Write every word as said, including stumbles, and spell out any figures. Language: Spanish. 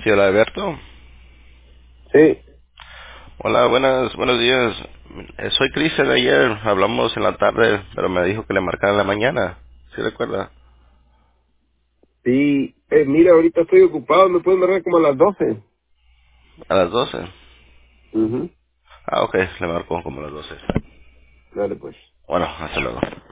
Sí, hola Alberto. Sí, Hola, buenas, buenos días. Eh, Soy Cristian de ayer. Hablamos en la tarde, pero me dijo que le marcara en la mañana. ¿Sí recuerda? sí. Eh, mira, ahorita estoy ocupado, me pueden marcar como a las doce. A las doce. Mhm. Ah, ok, le marco como a las doce. Dale, pues. Bueno, hasta luego.